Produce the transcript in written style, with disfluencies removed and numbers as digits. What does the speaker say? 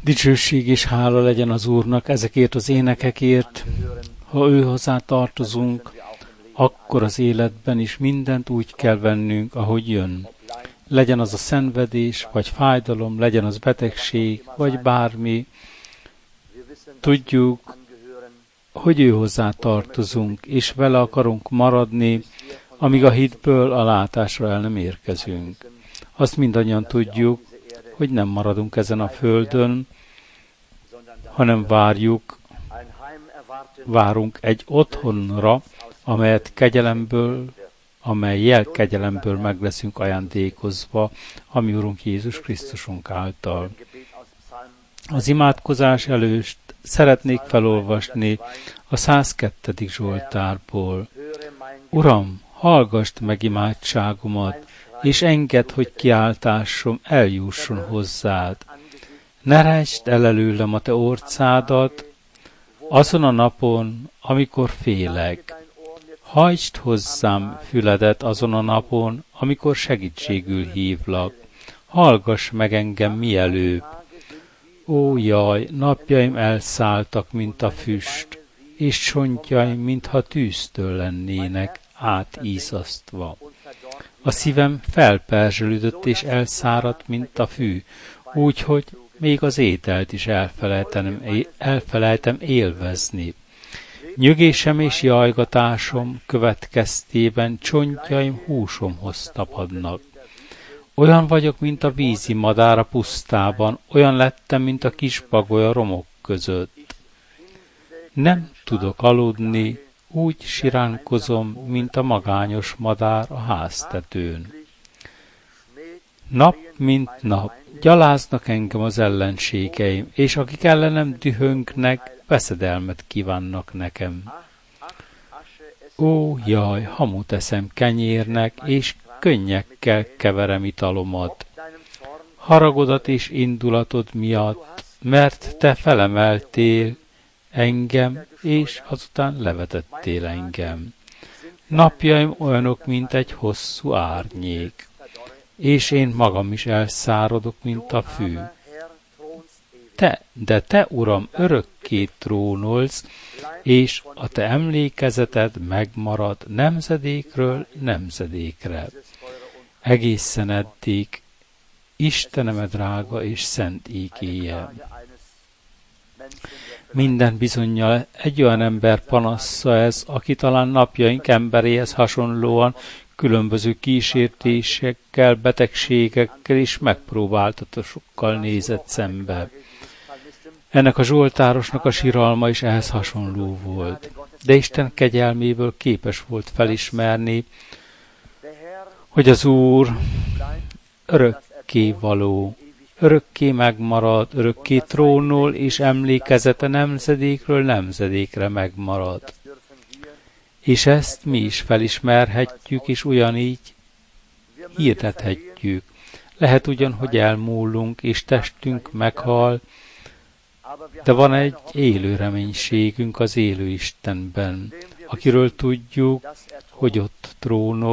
Dicsőség és hála legyen az Úrnak ezekért az énekekért. Ha ő hozzá tartozunk, akkor az életben is mindent úgy kell vennünk, ahogy jön. Legyen az a szenvedés, vagy fájdalom, legyen az betegség, vagy bármi. Tudjuk, hogy ő hozzá tartozunk, és vele akarunk maradni, amíg a hitből a látásra el nem érkezünk. Azt mindannyian tudjuk, hogy nem maradunk ezen a földön, hanem várunk egy otthonra, amelyel kegyelemből meg leszünk ajándékozva, a mi Urunk Jézus Krisztusunk által. Az imádkozás előtt szeretnék felolvasni a 102. Zsoltárból. Uram, hallgasd meg imádságomat, és engedd, hogy kiáltásom eljusson hozzád. Ne rejtsd el előlem a te orcádat, azon a napon, amikor félek. Hajtsd hozzám füledet azon a napon, amikor segítségül hívlak. Hallgass meg engem mielőbb. Ó, jaj, napjaim elszálltak, mint a füst, és csontjaim, mintha tűztől lennének átízasztva. A szívem felperzselődött és elszáradt, mint a fű, úgyhogy még az ételt is elfelejtem élvezni. Nyögésem és jajgatásom következtében csontjaim húsomhoz tapadnak. Olyan vagyok, mint a vízi madár a pusztában, olyan lettem, mint a kis bagoly a romok között. Nem tudok aludni, úgy siránkozom, mint a magányos madár a háztetőn. Nap mint nap gyaláznak engem az ellenségeim, és akik ellenem dühöngnek, veszedelmet kívánnak nekem. Ó, jaj, hamut eszem kenyérnek, és könnyekkel keverem italomat. Haragodat és indulatod miatt, mert te felemeltél engem, és azután levetettél engem. Napjaim olyanok, mint egy hosszú árnyék, és én magam is elszáradok, mint a fű. De te, Uram, örökké trónolsz, és a te emlékezeted megmarad nemzedékről nemzedékre. Egészen eddig Istenem drága és szent ígéje. Minden bizonnyal egy olyan ember panasza ez, aki talán napjaink emberéhez hasonlóan különböző kísértésekkel, betegségekkel és megpróbáltatásokkal nézett szembe. Ennek a zsoltárosnak a siralma is ehhez hasonló volt. De Isten kegyelméből képes volt felismerni, hogy az Úr örökké való, örökké megmarad, örökké trónol, és emlékezete nemzedékről nemzedékre megmarad. És ezt mi is felismerhetjük, és ugyanígy hirdethetjük. Lehet ugyan, hogy elmúlunk, és testünk meghal, de van egy élő reménységünk az élő Istenben, akiről tudjuk, hogy ott trónol,